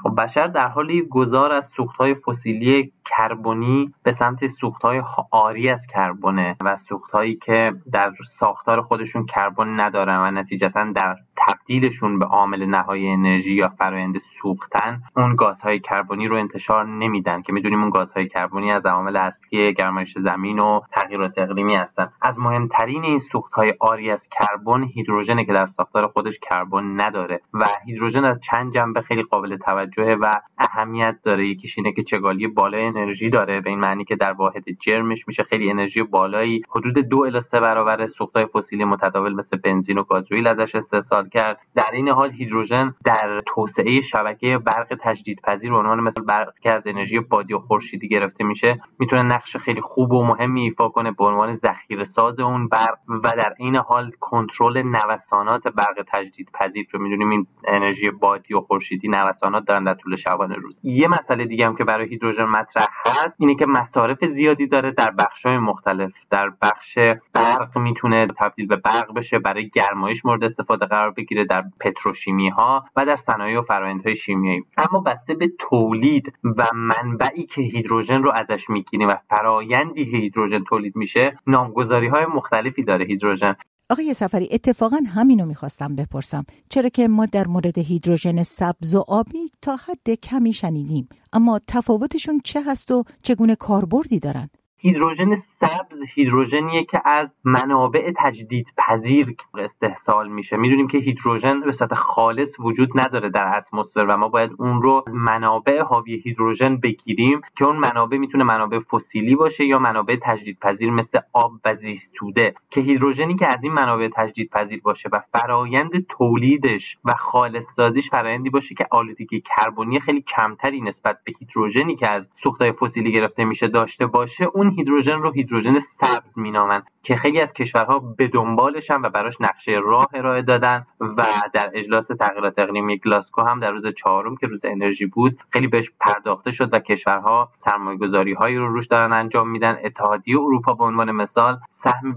خب بشر در حال گذار از سوخت‌های فسیلی کربنی به سمت سوخت‌های عاری از کربونه و سوخت‌هایی که در ساختار خودشون کربن ندارن و نتیجتاً در تبدیلشون به عامل نهایی انرژی یا فرآیند سوختن اون گازهای کربنی رو انتشار نمیدن که میدونیم اون گازهای کربنی از عوامل اصلی گرمایش زمین و تغییرات اقلیمی هستن. از مهمترین این سوخت‌های عاری از کربن هیدروژنه که در ساختار خودش کربن نداره و هیدروژن از چند جنبه خیلی قابل توجهه و اهمیت داره. یکیش اینه که چگالی بالای انرژی داره، به این معنی که در واحد جرمش میشه خیلی انرژی بالایی، حدود 2 الی 3 برابر سوخت‌های فسیلی متداول مثل بنزین و گازوئیل ازش استحصال کرد. در این حال هیدروژن در توسعه شبکه برق تجدیدپذیر به عنوان مثل برق که از انرژی بادی و خورشیدی گرفته میشه میتونه نقش خیلی خوب و مهمی ایفا کنه به عنوان ذخیره‌ساز اون برق و در این حال کنترل نوسانات برق تجدیدپذیر، که میدونیم این انرژی بادی و خورشیدی نوسانات دارن در طول شبانه روز. یه مسئله دیگه هم که برای هیدروژن مطرح هست اینه که مصارف زیادی داره در بخش‌های مختلف. در بخش برق میتونه تبدیل به برق بشه، برای گرمایش مورد استفاده قرار بگیره در پتروشیمی ها و در صنایع و فرآیندهای شیمیایی. اما بسته به تولید و منبعی که هیدروژن رو ازش میگیریم و فرآیندی که هیدروژن تولید میشه نامگذاری‌های مختلفی داره هیدروژن. آقای سفری، اتفاقا همینو میخواستم بپرسم، چرا که ما در مورد هیدروژن سبز و آبی تا حد کمی شنیدیم، اما تفاوتشون چه هست و چگونه کاربردی دارن؟ هیدروژن سبز هیدروژنیه که از منابع تجدیدپذیر استحصال میشه. میدونیم که هیدروژن به صورت خالص وجود نداره در اتمسفر و ما باید اون رو منابع حاوی هیدروژن بگیریم که اون منابع میتونه منابع فسیلی باشه یا منابع تجدیدپذیر مثل آب و زیستوده، که هیدروژنی که از این منابع تجدیدپذیر باشه و فرایند تولیدش و خالص سازیش فرایندی باشه که آلودگی کربنی خیلی کمتری نسبت به هیدروژنی که از سوخت‌های فسیلی گرفته میشه داشته باشه، اون هیدروژن رو هیدروژن سبز مینامن که خیلی از کشورها به دنبالشن و براش نقشه راه ارائه دادن و در اجلاس تغییرات اقلیمی گلاسگو هم در روز 4 که روز انرژی بود خیلی بهش پرداخته شد و کشورها سرمایه‌گذاری‌هایی رو روش دارن انجام میدن. اتحادیه اروپا به عنوان مثال سهم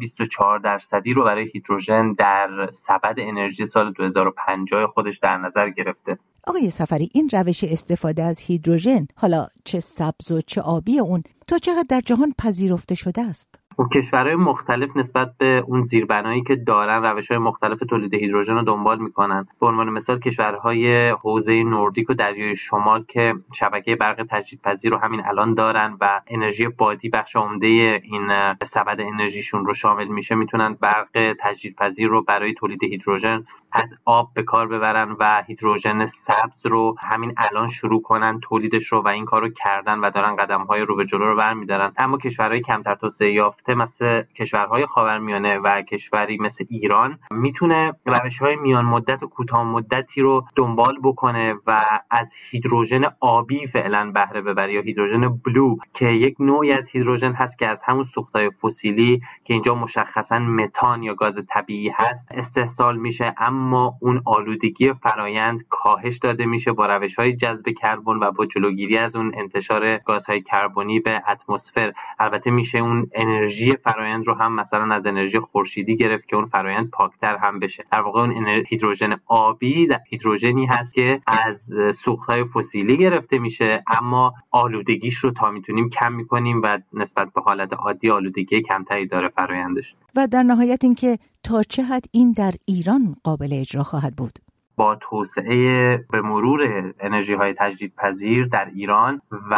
24% رو برای هیدروژن در سبد انرژی سال 2050 خودش در نظر گرفته. آقای سفری، این روش استفاده از هیدروژن، حالا چه سبز و چه آبی اون، تا چقدر در جهان پذیرفته شده است؟ و کشورهای مختلف نسبت به اون زیربنایی که دارن روش‌های مختلف تولید هیدروژن رو دنبال میکنن. به عنوان مثال کشورهای حوزه نوردیک و دریای شمال که شبکه برق تجدیدپذیر رو همین الان دارن و انرژی بادی بخش عمده این سبد انرژیشون رو شامل میشه، میتونن برق تجدیدپذیر رو برای تولید هیدروژن از آب به کار ببرن و هیدروژن سبز رو همین الان شروع کنن تولیدش رو و این کارو کردن و دارن قدم‌های رو به جلو رو برمی‌دارن. اما کشورهای کمتر توسعه یافته مثل کشورهای خاورمیانه و کشوری مثل ایران میتونه روش‌های میان مدت و کوتاه مدتی رو دنبال بکنه و از هیدروژن آبی فعلا بهره ببره یا هیدروژن بلو که یک نوعی از هیدروژن هست که از همون سوخت‌های فسیلی که اینجا مشخصاً متان یا گاز طبیعی هست استحصال میشه، اما اون آلودگی فرایند کاهش داده میشه با روش‌های جذب کربن و با جلوگیری از اون انتشار گازهای کربنی به اتمسفر. البته میشه اون انرژی فرایند رو هم مثلا از انرژی خورشیدی گرفت که اون فرایند پاکتر هم بشه. در واقع اون هیدروژن آبی هیدروژنی هست که از سوخت‌های فسیلی گرفته میشه اما آلودگیش رو تا میتونیم کم میکنیم و نسبت به حالت عادی آلودگی کمتری داره فرایندش. و در نهایت اینکه تا چه حد این در ایران قابل اجرا خواهد بود؟ با توسعه به مرور انرژی‌های تجدیدپذیر در ایران و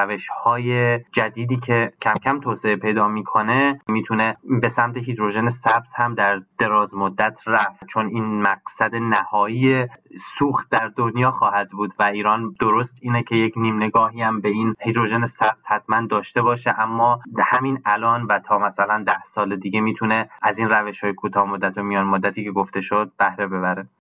روش‌های جدیدی که کم کم توسعه پیدا می‌کنه میتونه به سمت هیدروژن سبز هم در دراز مدت رفت، چون این مقصد نهایی سوخت در دنیا خواهد بود و ایران درست اینه که یک نیم نگاهی هم به این هیدروژن سبز حتما داشته باشه، اما همین الان و تا مثلا 10 سال دیگه میتونه از این روش‌های کوتاه مدت و میان مدتی که گفته شد بهره ببره.